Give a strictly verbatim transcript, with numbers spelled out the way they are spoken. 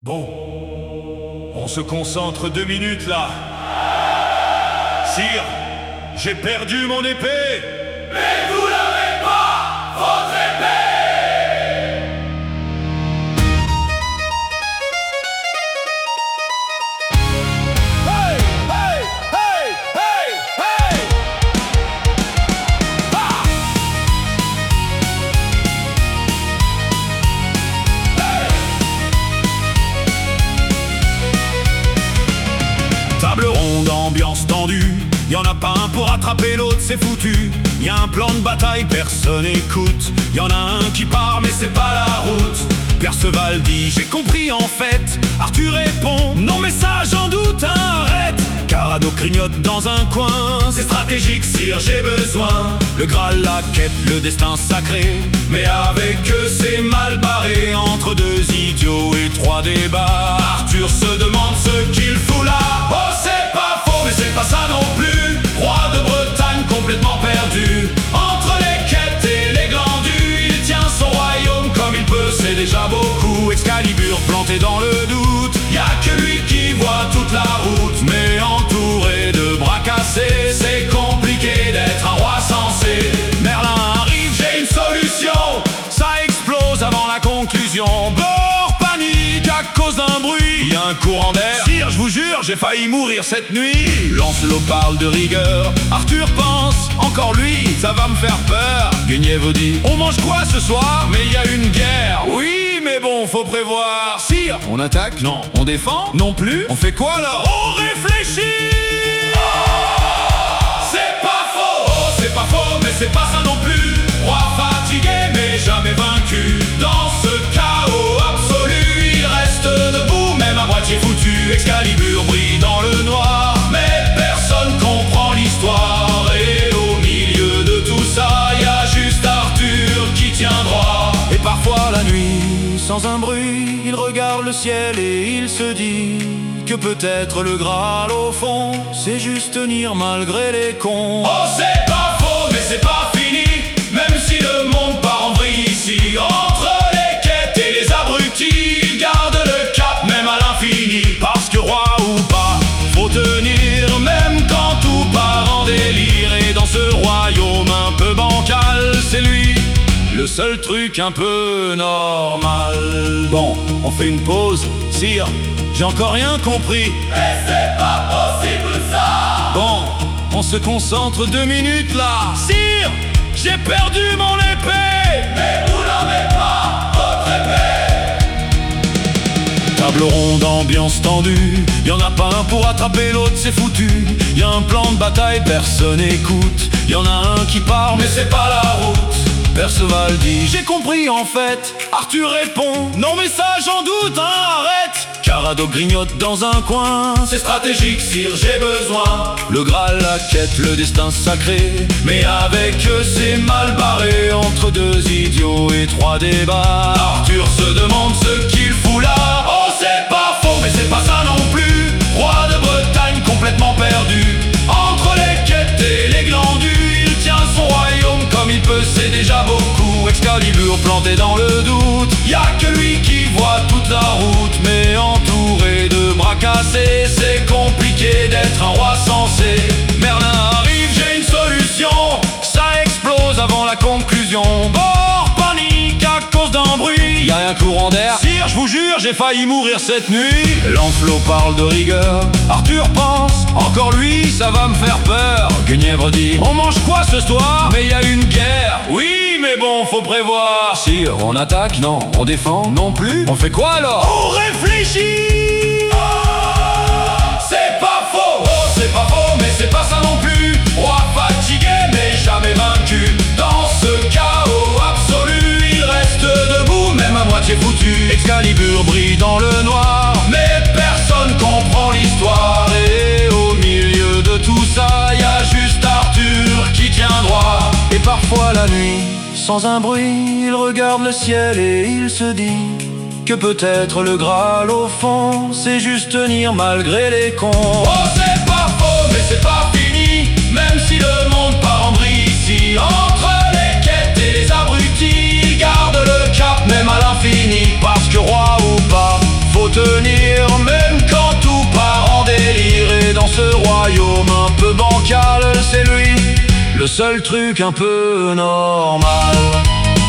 Bon, on se concentre deux minutes là. Sire, j'ai perdu mon épée. Mais vous n'avez pas votre épée. Hey, hey, hey, hey, hey. Ah. Hey. Table ronde, ambiance tendue. Y'en a pas un pour attraper l'autre, c'est foutu. Y'a un plan de bataille, personne écoute. Y'en a un qui part, mais c'est pas la route. Perceval dit, j'ai compris en fait. Arthur répond, non mais ça j'en doute, arrête. Carado grignote dans un coin, c'est stratégique sire, j'ai besoin. Le Graal, la quête, le destin sacré. Mais avec eux c'est mal barré. Entre deux idiots et trois débats, Arthur se demande ce qu'il fout là. Oh c'est pas faux, mais c'est pas ça non plus. Roi de Bretagne complètement perdu. Entre les quêtes et les glandus, il tient son royaume comme il peut, c'est déjà beaucoup. Excalibur planté dans le doute, y'a que lui qui voit toute la route. Mais entouré de bras cassés, c'est compliqué d'être un roi sensé. Merlin arrive, j'ai une solution. Ça explose avant la conclusion. Bord panique à cause d'un bruit. Y'a un courant d'air. Sire, je vous jure, j'ai failli mourir cette nuit. Lancelot parle de rigueur. Arthur pense, encore lui, ça va me faire peur. Guenièvre dit, on mange quoi ce soir? Mais y a une guerre. Oui, mais bon, faut prévoir. Sire, on attaque? Non. On défend? Non plus. On fait quoi là? On réfléchit. C'est pas faux. Oh, c'est pas faux, mais c'est pas ça non plus. Roi fatigué, mais jamais vaincu. Dans ce chaos absolu, il reste debout, même à moitié foutu. Excalibur brille dans le noir, mais personne comprend l'histoire. Et au milieu de tout ça, y a juste Arthur qui tient droit. Et parfois la nuit, sans un bruit, il regarde le ciel et il se dit que peut-être le Graal au fond, c'est juste tenir malgré les cons. Oh c'est pas faux, mais c'est pas fini. Même si le monde part en vrille ici, entre les quêtes et les abrutis, il garde le cap même à l'infini. Parce que roi ou pas, faut tenir même quand tout part en délire. Et dans ce royaume un peu bancal, c'est lui le seul truc un peu normal. Bon, on fait une pause, sire, j'ai encore rien compris. Mais c'est pas possible ça. Bon, on se concentre deux minutes là. Sire, j'ai perdu mon épée. Mais vous n'avez pas votre épée. Table ronde, ambiance tendue. Y'en a pas un pour attraper l'autre, c'est foutu. Y'a un plan de bataille, personne écoute. Y'en a un qui part, mais c'est pas la route. Perceval dit, j'ai compris en fait. Arthur répond, non mais ça j'en doute, hein, arrête. Carado grignote dans un coin, c'est stratégique sire, j'ai besoin. Le Graal, la quête, le destin sacré. Mais avec eux c'est mal barré. Entre deux idiots et trois débats, Arthur se demande ce qu'il fout là. Oh c'est pas faux, mais c'est pas ça non plus. Roi de Bretagne complètement perdu. Entre les quêtes et les glandus, il tient son royaume comme il peut, c'est déjà beaucoup. Excalibur planté dans le doute, y'a que lui qui voit toute la route. Mais entouré de bras cassés, c'est compliqué d'être un roi sensé. Merlin arrive, j'ai une solution. Ça explose avant la conclusion. Bord panique à cause d'un bruit. Y'a un courant d'air. Sire, je vous jure, j'ai failli mourir cette nuit. Lancelot parle de rigueur. Arthur pense, encore lui, ça va me faire peur. Guenièvre dit, on mange quoi ce soir? Mais y a une guerre. Oui, mais bon, faut prévoir. Sire, on attaque? Non. On défend? Non plus. On fait quoi alors? On réfléchit. Oh, c'est pas faux. Oh, c'est pas faux, mais c'est pas ça non plus. Roi fatigué, mais jamais vaincu. Dans ce chaos absolu, il reste debout, même à moitié foutu. Excalibur brille dans le noir, mais personne comprend l'histoire. et au milieu de tout ça, y a juste Arthur qui tient droit. Et parfois la nuit, sans un bruit, il regarde le ciel et il se dit que peut-être le Graal au fond, c'est juste tenir malgré les cons. Oh c'est pas faux, mais c'est pas fini. Même si le monde part en vrille ici, entre les quêtes et les abrutis, il garde le cap même à l'infini. Parce que roi ou pas, faut tenir le seul truc un peu normal.